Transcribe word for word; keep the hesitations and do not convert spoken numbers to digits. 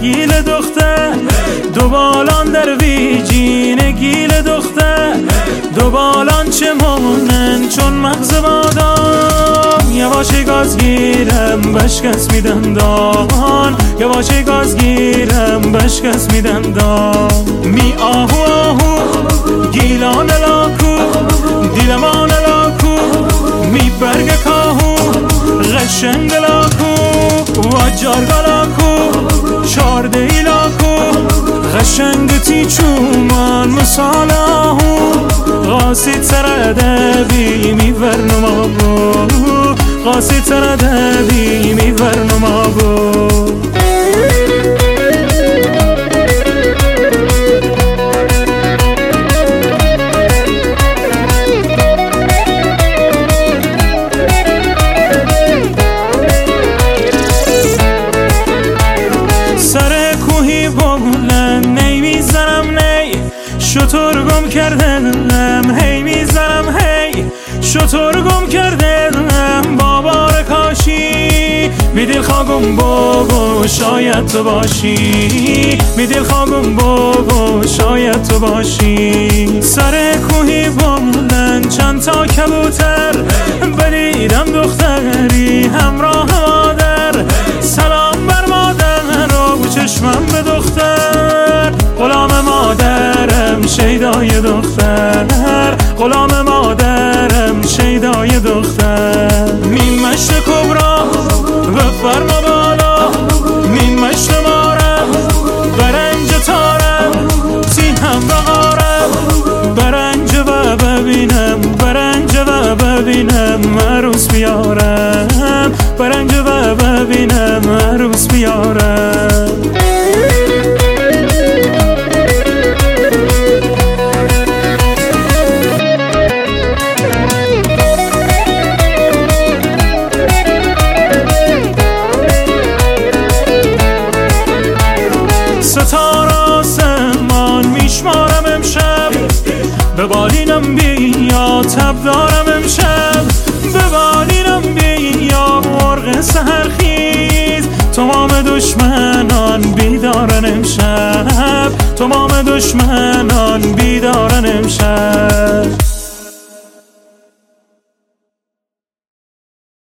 گیل دختر دو بالان در ویجین گیل دختر دو بالان چه مونن چون مغز بادام یواشی گاز گیرم بشکست میدن دان یواشی گاز گیرم بشکست میدن دان می آهو آهو گیلان لاکو دیلمان لاکو می برگ کاهو غشنگ لاکو و جارگا لاکو چارده ای لاکو غشنگ تی چومان مثال آهو غاسی تردبی می ورنما بو غاسی تردبی می ورنما بو شطور گم کردم هی میزنم هی شطور گم کردم بابار کاشی می دل خواگم بابا شاید تو باشی می دل خواگم بابا شاید تو باشی سر کوهی بلند چند تا کبوتر بدیدم دختری همراه مادر سلام بر مادر و چشمم به دختر غلام مادرم شیدای دختر غلام مادرم شیدای دختر می مشت کبرا و فرما بالا می مشت مارم برنج تارم تی هم بغارم برنج و ببینم برنج و ببینم عروس بیارم برنج و ببینم عروس بیارم ستاره آسمان میشمارم امشب به بالینم بیا تب دارم امشب به بالینم بیا مرغ سحرخیز تمام دشمنان بیدارن امشب تمام دشمنان بیدارن امشب